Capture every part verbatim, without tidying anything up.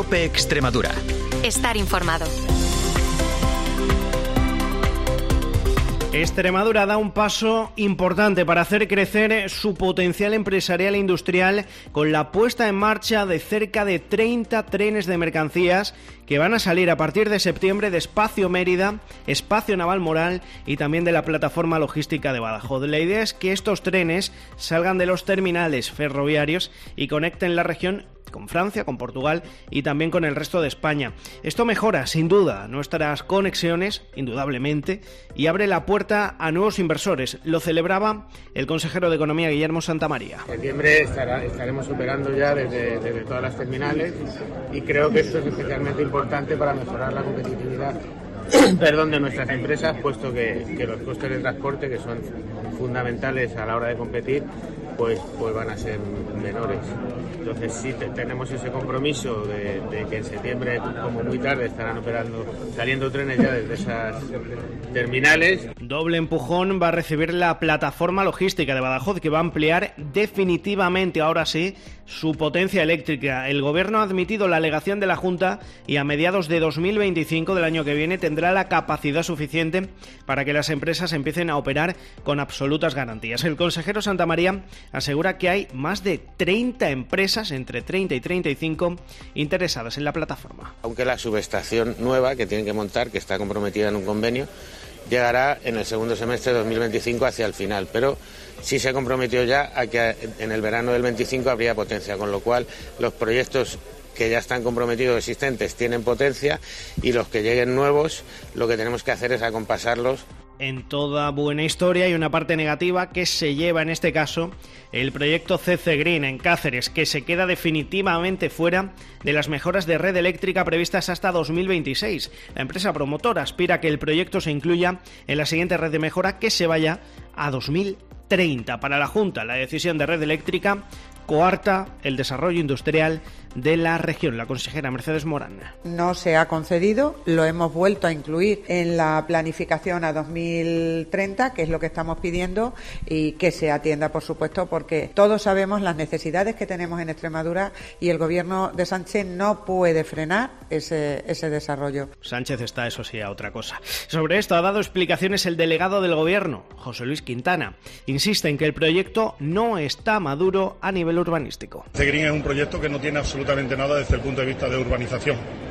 COPE Extremadura. Estar informado. Extremadura da un paso importante para hacer crecer su potencial empresarial e industrial con la puesta en marcha de cerca de treinta trenes de mercancías que van a salir a partir de septiembre de Espacio Mérida, Espacio Navalmoral y también de la plataforma logística de Badajoz. La idea es que estos trenes salgan de los terminales ferroviarios y conecten la región con Francia, con Portugal y también con el resto de España. Esto mejora, sin duda, nuestras conexiones, indudablemente, y abre la puerta a nuevos inversores. Lo celebraba el consejero de Economía, Guillermo Santamaría. En septiembre estará, estaremos operando ya desde, desde todas las terminales y creo que esto es especialmente importante para mejorar la competitividad perdón, de nuestras empresas, puesto que, que los costes de transporte, que son fundamentales a la hora de competir, pues, pues van a ser menores. Entonces sí te, tenemos ese compromiso de, de que en septiembre, como muy tarde, estarán operando, saliendo trenes ya desde esas terminales. Doble empujón va a recibir la plataforma logística de Badajoz, que va a ampliar definitivamente, ahora sí, su potencia eléctrica. El Gobierno ha admitido la alegación de la Junta y a mediados de dos mil veinticinco del año que viene tendrá la capacidad suficiente para que las empresas empiecen a operar con absolutas garantías. El consejero Santamaría asegura que hay más de treinta empresas, entre treinta y treinta y cinco, interesadas en la plataforma. Aunque la subestación nueva que tienen que montar, que está comprometida en un convenio, llegará en el segundo semestre de dos mil veinticinco hacia el final, pero sí se comprometió ya a que en el verano del veinticinco habría potencia, con lo cual los proyectos que ya están comprometidos existentes tienen potencia y los que lleguen nuevos lo que tenemos que hacer es acompasarlos. En toda buena historia hay una parte negativa que se lleva en este caso el proyecto C C Green en Cáceres, que se queda definitivamente fuera de las mejoras de red eléctrica previstas hasta dos mil veintiséis. La empresa promotora aspira a que el proyecto se incluya en la siguiente red de mejora, que se vaya a dos mil treinta. Para la Junta, la decisión de red eléctrica coarta el desarrollo industrial de la región. La consejera Mercedes Morán. No se ha concedido, lo hemos vuelto a incluir en la planificación a dos mil treinta, que es lo que estamos pidiendo, y que se atienda, por supuesto, porque todos sabemos las necesidades que tenemos en Extremadura y el Gobierno de Sánchez no puede frenar ese, ese desarrollo. Sánchez está, eso sí, a otra cosa. Sobre esto ha dado explicaciones el delegado del Gobierno, José Luis Quintana. Insiste en que el proyecto no está maduro a nivel urbanístico. C Green es un proyecto que no tiene absolutamente nada desde el punto de vista de urbanización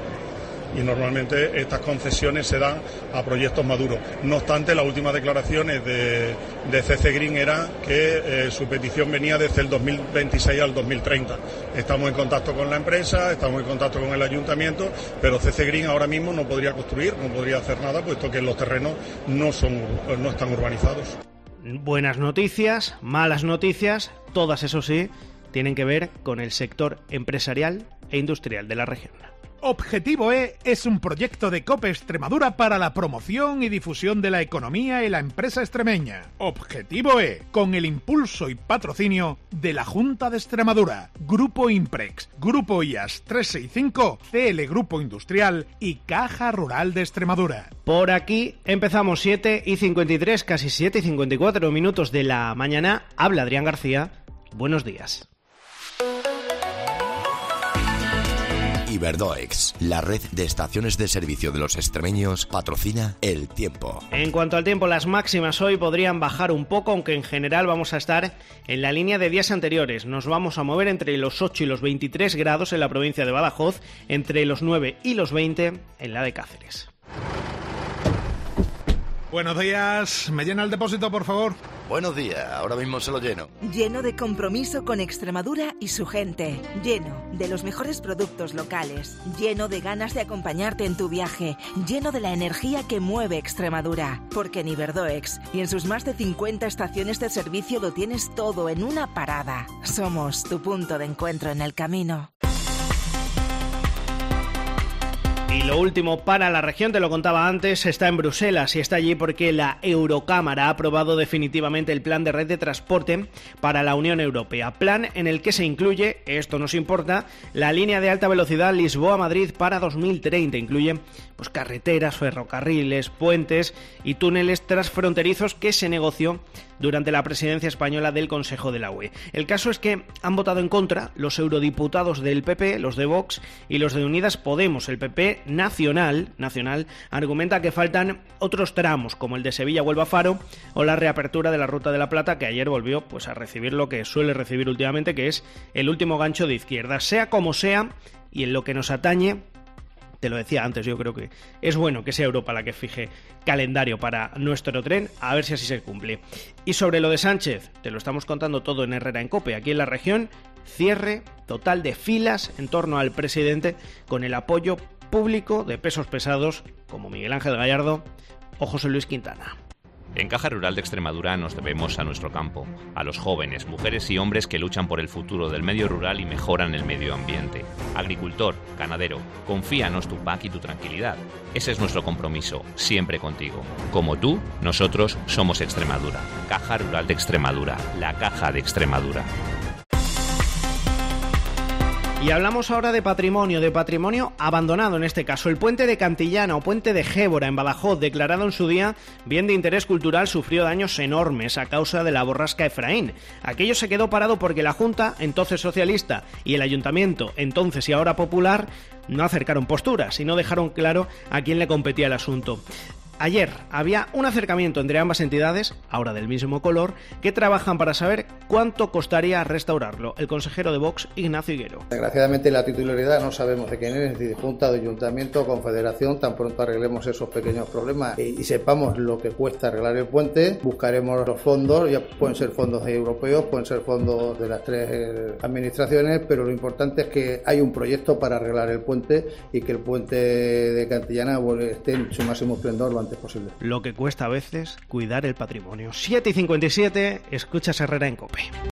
y normalmente estas concesiones se dan a proyectos maduros. No obstante, las últimas declaraciones de, de C C Green era que eh, su petición venía desde el dos mil veintiséis al dos mil treinta. Estamos en contacto con la empresa, estamos en contacto con el ayuntamiento, pero C C Green ahora mismo no podría construir, no podría hacer nada, puesto que los terrenos no son, no están urbanizados. Buenas noticias, malas noticias, todas, eso sí, tienen que ver con el sector empresarial e industrial de la región. Objetivo E es un proyecto de COPE Extremadura para la promoción y difusión de la economía y la empresa extremeña. Objetivo E, con el impulso y patrocinio de la Junta de Extremadura, Grupo Imprex, Grupo I A S trescientos sesenta y cinco, C L Grupo Industrial y Caja Rural de Extremadura. Por aquí empezamos siete y cincuenta y tres, casi siete y cincuenta y cuatro minutos de la mañana. Habla Adrián García. Buenos días. Iberdoex, la red de estaciones de servicio de los extremeños, patrocina el tiempo. En cuanto al tiempo, las máximas hoy podrían bajar un poco, aunque en general vamos a estar en la línea de días anteriores. Nos vamos a mover entre los ocho y los veintitrés grados en la provincia de Badajoz, entre los nueve y los veinte en la de Cáceres. Buenos días, ¿me llena el depósito, por favor? Buenos días, ahora mismo se lo lleno. Lleno de compromiso con Extremadura y su gente. Lleno de los mejores productos locales. Lleno de ganas de acompañarte en tu viaje. Lleno de la energía que mueve Extremadura. Porque en Iberdoex y en sus más de cincuenta estaciones de servicio lo tienes todo en una parada. Somos tu punto de encuentro en el camino. Y lo último para la región, te lo contaba antes, está en Bruselas y está allí porque la Eurocámara ha aprobado definitivamente el plan de red de transporte para la Unión Europea. Plan en el que se incluye, esto nos importa, la línea de alta velocidad Lisboa-Madrid para dos mil treinta. Incluye pues, carreteras, ferrocarriles, puentes y túneles transfronterizos que se negoció durante la presidencia española del Consejo de la U E. El caso es que han votado en contra los eurodiputados del P P, los de Vox y los de Unidas Podemos. El P P nacional, nacional argumenta que faltan otros tramos como el de Sevilla-Huelva-Faro o la reapertura de la Ruta de la Plata, que ayer volvió pues, a recibir lo que suele recibir últimamente, que es el último gancho de izquierda. Sea como sea, y en lo que nos atañe, te lo decía antes, yo creo que es bueno que sea Europa la que fije calendario para nuestro tren, a ver si así se cumple. Y sobre lo de Sánchez, te lo estamos contando todo en Herrera en COPE. Aquí en la región, cierre total de filas en torno al presidente con el apoyo público de pesos pesados como Miguel Ángel Gallardo o José Luis Quintana. En Caja Rural de Extremadura nos debemos a nuestro campo, a los jóvenes, mujeres y hombres que luchan por el futuro del medio rural y mejoran el medio ambiente. Agricultor, ganadero, confíanos tu P A C y tu tranquilidad. Ese es nuestro compromiso, siempre contigo. Como tú, nosotros somos Extremadura. Caja Rural de Extremadura, la Caja de Extremadura. Y hablamos ahora de patrimonio, de patrimonio abandonado en este caso. El puente de Cantillana o puente de Gébora en Badajoz, declarado en su día bien de interés cultural, sufrió daños enormes a causa de la borrasca Efraín. Aquello se quedó parado porque la Junta, entonces socialista, y el Ayuntamiento, entonces y ahora popular, no acercaron posturas y no dejaron claro a quién le competía el asunto. Ayer había un acercamiento entre ambas entidades, ahora del mismo color, que trabajan para saber cuánto costaría restaurarlo. El consejero de Vox, Ignacio Higuero. Desgraciadamente la titularidad no sabemos de quién es, es decir, Junta, de Ayuntamiento, Confederación. Tan pronto arreglemos esos pequeños problemas y, y sepamos lo que cuesta arreglar el puente, buscaremos los fondos, ya pueden ser fondos europeos, pueden ser fondos de las tres eh, administraciones, pero lo importante es que hay un proyecto para arreglar el puente y que el puente de Cantillana esté en su máximo esplendor posible. Lo que cuesta a veces cuidar el patrimonio. siete y cincuenta y siete, escuchas Herrera en COPE.